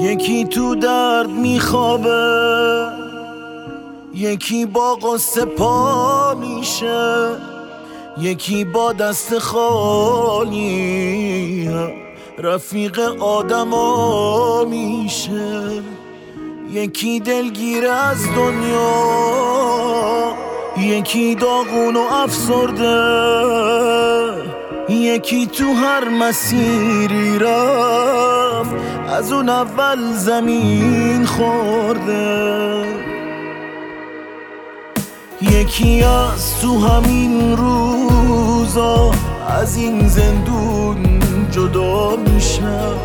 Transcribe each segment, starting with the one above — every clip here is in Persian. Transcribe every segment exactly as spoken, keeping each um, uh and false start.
یکی تو درد میخوابه، یکی با قصه پا میشه، یکی با دست خالی رفیق آدما میشه. یکی دلگیر از دنیا، یکی داغون و افسرده، یکی تو هر مسیری رفت از اون اول زمین خورده. یکی از تو همین روزا از این زندون جدا میشم،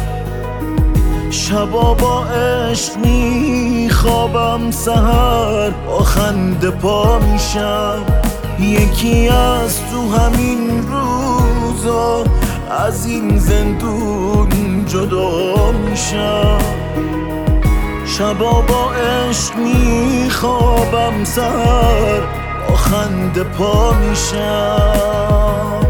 شبا با عشق میخوابم، سحر با خنده پا میشم. یکی از تو همین روزا از این زندون جدا میشم، شبا با عشق میخوابم، سحر با خنده پا میشم.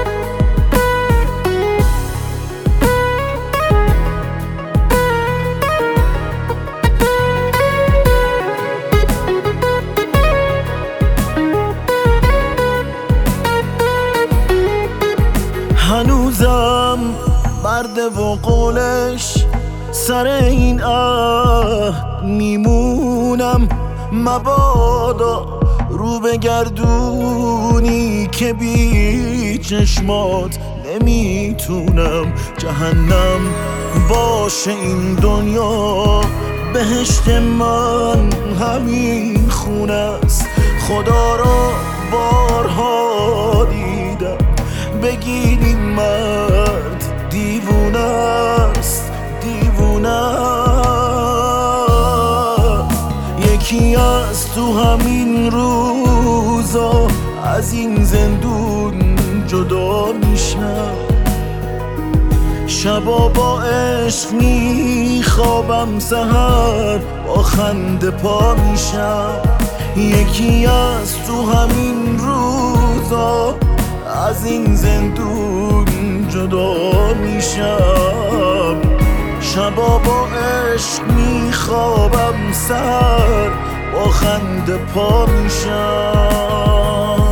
هنوزم مرده و قولش سر این اه میمونم، مبادا رو بگردونی که بی چشمات نمیتونم. جهنم باشه این دنیا، بهشت من همین خونه است. خدا را بارها دیدم، بگید این مرد دیوونه است، دیوونه. یکی از تو همین روزا از این زندون جدا میشم، شبا با عشق میخوابم، سحر با خنده پا میشم. یکی از تو همین روزا از این زندون جدا میشم، شبا با عشق میخوابم، سحر با خنده پا میشم.